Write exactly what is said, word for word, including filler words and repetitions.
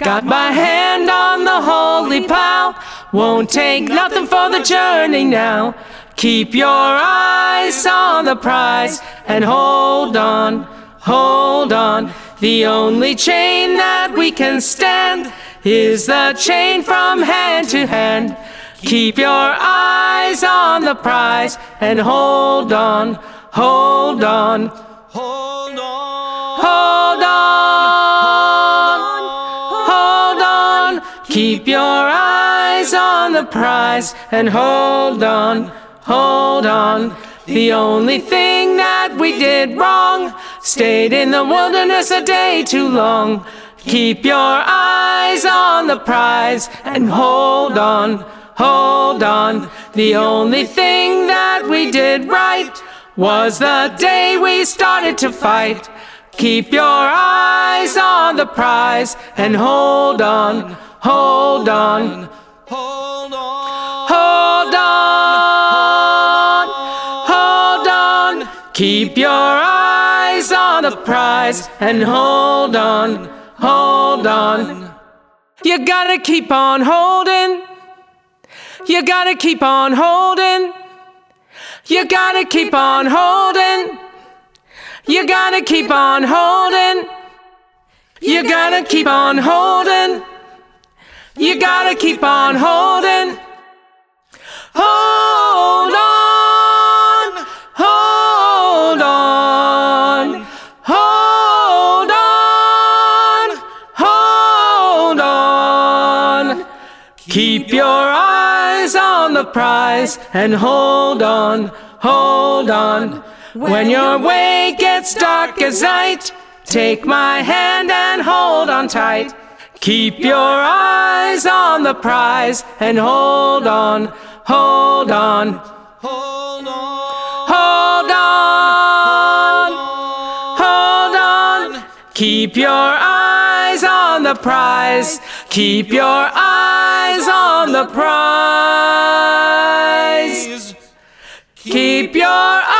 Got my hand on the holy plow, won't take nothing for the journey now. Keep your eyes on the prize and hold on, hold on. The only chain that we can stand is the chain from hand to hand. Keep your eyes on the prize and hold on, hold on, hold on, hold on, hold on. Keep your eyes on the prize and hold on, hold on. The only thing that we did wrong, stayed in the wilderness a day too long. Keep your eyes on the prize and hold on, hold on. The only thing that we did right was the day we started to fight. Keep your eyes on the prize and hold on, hold on, hold on, hold on, hold on. Keep your eyes on the prize and hold on, hold on. You gotta keep on holding. You gotta keep on holding. You gotta keep on holding. You gotta keep on holding. You gotta keep on holding. You gotta keep on holding. Hold on, hold on, hold on, hold on. Keep your eyes on the prize and hold on, hold on. When your way gets dark as night, take my hand and hold on tight. Keep your eyes on the prize and hold on, hold on, hold on, hold on, hold on. Keep your eyes on the prize. Keep your eyes on the prize. Keep your eyes